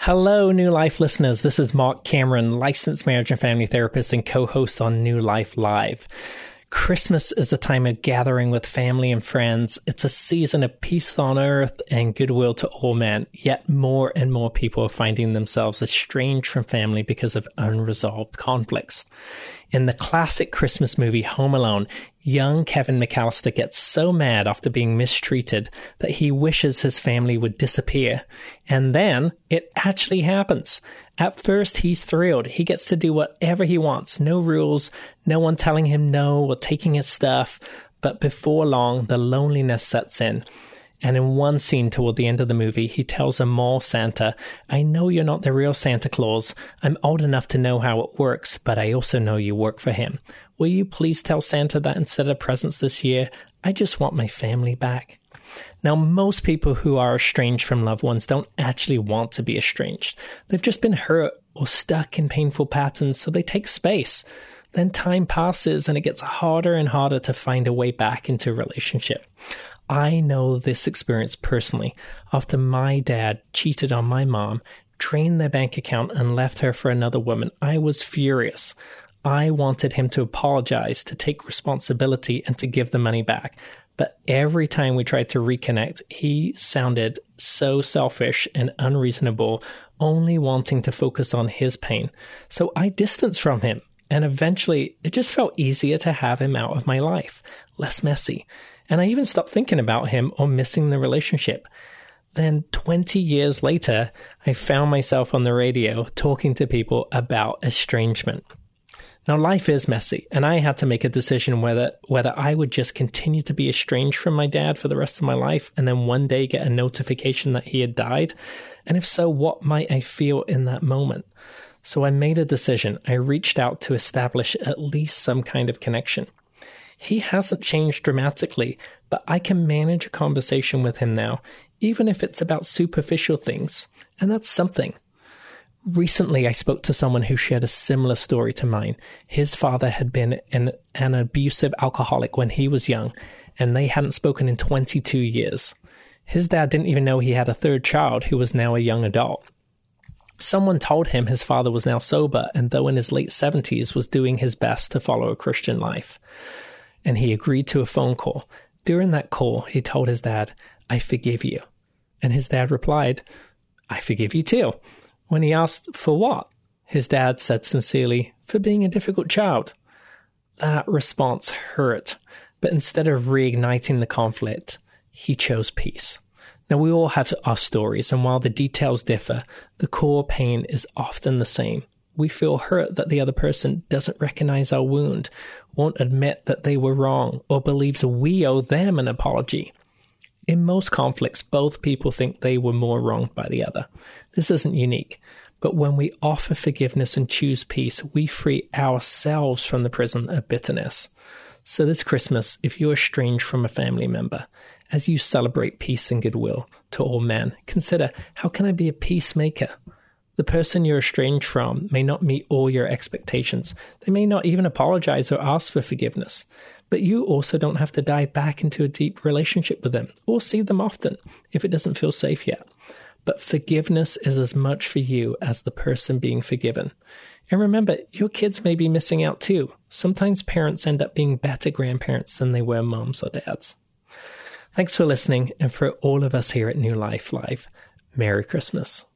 Hello, New Life listeners. This is Mark Cameron, licensed marriage and family therapist and co-host on New Life Live. Christmas is a time of gathering with family and friends. It's a season of peace on earth and goodwill to all men. Yet more and more people are finding themselves estranged from family because of unresolved conflicts. In the classic Christmas movie Home Alone, young Kevin McAllister gets so mad after being mistreated that he wishes his family would disappear. And then it actually happens. At first, he's thrilled. He gets to do whatever he wants. No rules, no one telling him no or taking his stuff. But before long, the loneliness sets in. And in one scene toward the end of the movie, he tells a mall Santa, "I know you're not the real Santa Claus. I'm old enough to know how it works, but I also know you work for him. Will you please tell Santa that instead of presents this year, I just want my family back?" Now, most people who are estranged from loved ones don't actually want to be estranged. They've just been hurt or stuck in painful patterns, so they take space. Then time passes and it gets harder and harder to find a way back into a relationship. I know this experience personally. After my dad cheated on my mom, drained their bank account, and left her for another woman, I was furious. I wanted him to apologize, to take responsibility, and to give the money back. But every time we tried to reconnect, he sounded so selfish and unreasonable, only wanting to focus on his pain. So I distanced from him, and eventually it just felt easier to have him out of my life, less messy. And I even stopped thinking about him or missing the relationship. Then 20 years later, I found myself on the radio talking to people about estrangement. Now, life is messy, and I had to make a decision whether I would just continue to be estranged from my dad for the rest of my life and then one day get a notification that he had died. And if so, what might I feel in that moment? So I made a decision. I reached out to establish at least some kind of connection. He hasn't changed dramatically, but I can manage a conversation with him now, even if it's about superficial things. And that's something. Recently, I spoke to someone who shared a similar story to mine. His father had been an abusive alcoholic when he was young, and they hadn't spoken in 22 years. His dad didn't even know he had a third child who was now a young adult. Someone told him his father was now sober, and though in his late 70s, was doing his best to follow a Christian life. And he agreed to a phone call. During that call, he told his dad, "I forgive you." And his dad replied, "I forgive you too." When he asked for what, his dad said sincerely, "For being a difficult child." That response hurt, but instead of reigniting the conflict, he chose peace. Now, we all have our stories, and while the details differ, the core pain is often the same. We feel hurt that the other person doesn't recognize our wound, won't admit that they were wrong, or believes we owe them an apology. In most conflicts, both people think they were more wronged by the other. This isn't unique. But when we offer forgiveness and choose peace, we free ourselves from the prison of bitterness. So this Christmas, if you're estranged from a family member, as you celebrate peace and goodwill to all men, consider, how can I be a peacemaker? The person you're estranged from may not meet all your expectations. They may not even apologize or ask for forgiveness. But you also don't have to dive back into a deep relationship with them or see them often if it doesn't feel safe yet. But forgiveness is as much for you as the person being forgiven. And remember, your kids may be missing out too. Sometimes parents end up being better grandparents than they were moms or dads. Thanks for listening, and for all of us here at New Life Live, Merry Christmas.